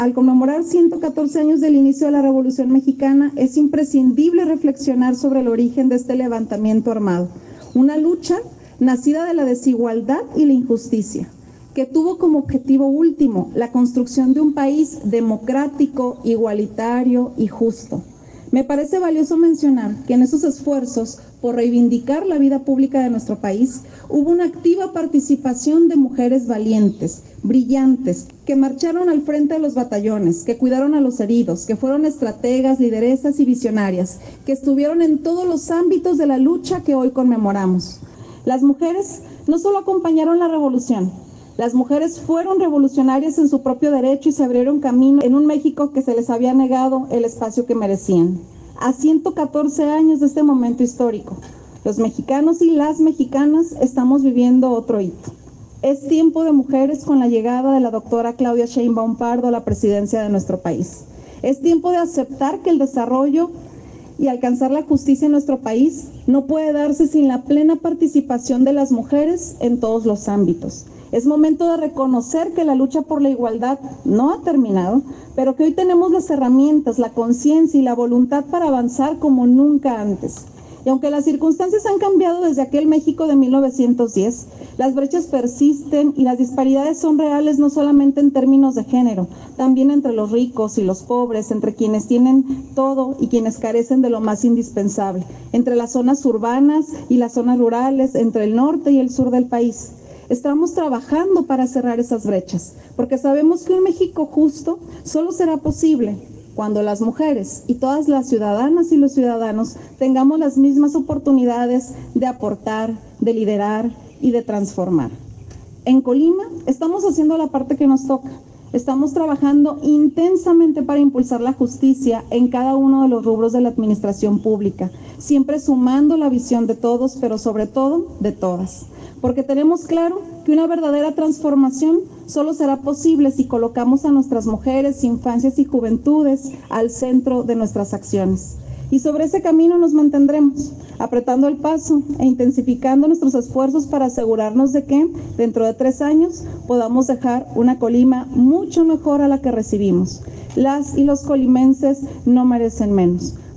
Al conmemorar 114 años del inicio de la Revolución Mexicana, es imprescindible reflexionar sobre el origen de este levantamiento armado, una lucha nacida de la desigualdad y la injusticia, que tuvo como objetivo último la construcción de un país democrático, igualitario y justo. Me parece valioso mencionar que en esos esfuerzos por reivindicar la vida pública de nuestro país, hubo una activa participación de mujeres valientes, brillantes, que marcharon al frente de los batallones, que cuidaron a los heridos, que fueron estrategas, lideresas y visionarias, que estuvieron en todos los ámbitos de la lucha que hoy conmemoramos. Las mujeres no solo acompañaron la revolución, las mujeres fueron revolucionarias en su propio derecho y se abrieron camino en un México que se les había negado el espacio que merecían. A 114 años de este momento histórico, los mexicanos y las mexicanas estamos viviendo otro hito. Es tiempo de mujeres con la llegada de la doctora Claudia Sheinbaum Pardo a la presidencia de nuestro país. Es tiempo de aceptar que el desarrollo y alcanzar la justicia en nuestro país no puede darse sin la plena participación de las mujeres en todos los ámbitos. Es momento de reconocer que la lucha por la igualdad no ha terminado, pero que hoy tenemos las herramientas, la conciencia y la voluntad para avanzar como nunca antes. Y aunque las circunstancias han cambiado desde aquel México de 1910, las brechas persisten y las disparidades son reales no solamente en términos de género, también entre los ricos y los pobres, entre quienes tienen todo y quienes carecen de lo más indispensable, entre las zonas urbanas y las zonas rurales, entre el norte y el sur del país. Estamos trabajando para cerrar esas brechas, porque sabemos que un México justo solo será posible cuando las mujeres y todas las ciudadanas y los ciudadanos tengamos las mismas oportunidades de aportar, de liderar y de transformar. En Colima estamos haciendo la parte que nos toca. Estamos trabajando intensamente para impulsar la justicia en cada uno de los rubros de la administración pública, siempre sumando la visión de todos, pero sobre todo de todas. Porque tenemos claro que una verdadera transformación solo será posible si colocamos a nuestras mujeres, infancias y juventudes al centro de nuestras acciones. Y sobre ese camino nos mantendremos, apretando el paso e intensificando nuestros esfuerzos para asegurarnos de que, dentro de 3 años, podamos dejar una Colima mucho mejor a la que recibimos. Las y los colimenses no merecen menos.